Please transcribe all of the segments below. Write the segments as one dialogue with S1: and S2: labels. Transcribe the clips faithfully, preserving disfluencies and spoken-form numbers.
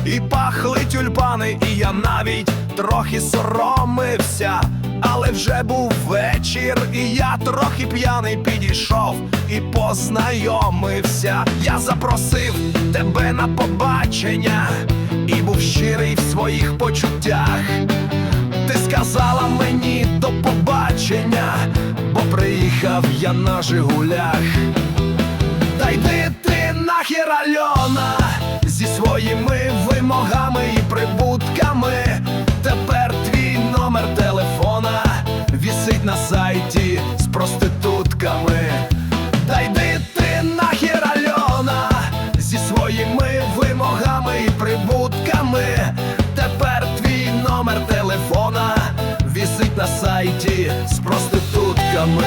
S1: і пахли тюльпани, і я навіть трохи соромився. Але вже був вечір, і я трохи п'яний підійшов і познайомився. Я запросив тебе на побачення і був щирий в своїх почуттях. Ти сказала мені до побачення, бо приїхав я на Жигулях. Та йди ти нахер, Альона, зі своїми вимогами і прибутками. Тепер твій номер телефона вісить на сайті з проститутками. Та йди ти нахер, Альона, зі своїми вимогами і прибутками. Тепер твій номер телефона вісить на сайті з проститутками.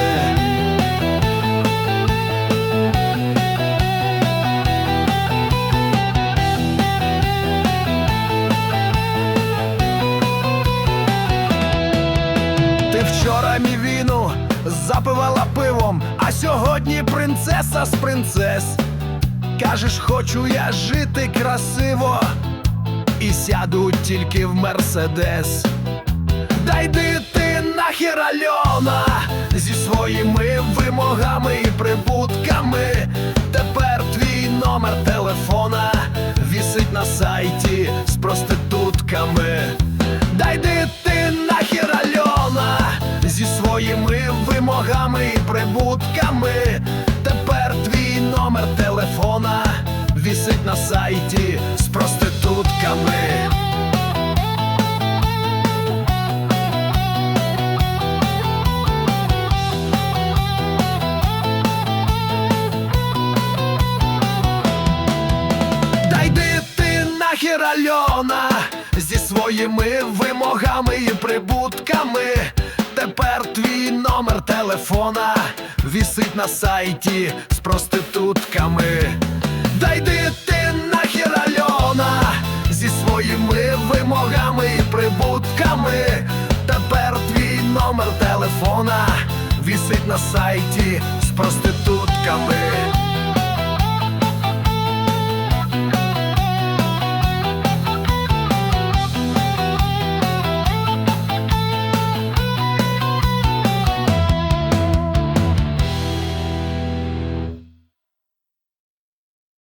S1: Ти вчора мівіну запивала пивом, а сьогодні принцеса з принцес. Кажеш, хочу я жити красиво і сяду тільки в Мерседес. Да йди ти нахер, Альона, зі своїми вимогами і прибутками. Тепер твій номер телефона вісить на сайті з проститутками. Да йди ти нахер, Альона, зі своїми вимогами і прибутками. Тепер твій номер телефона вісить на сайті з проститутками. Да йди ти нахер, Альона, зі своїми вимогами і прибутками. Тепер твій номер телефона вісить на сайті з проститутками. Да йди ти нахер, Альона, зі своїми вимогами і прибутками. Тепер твій номер телефона вісить на сайті з проститутками.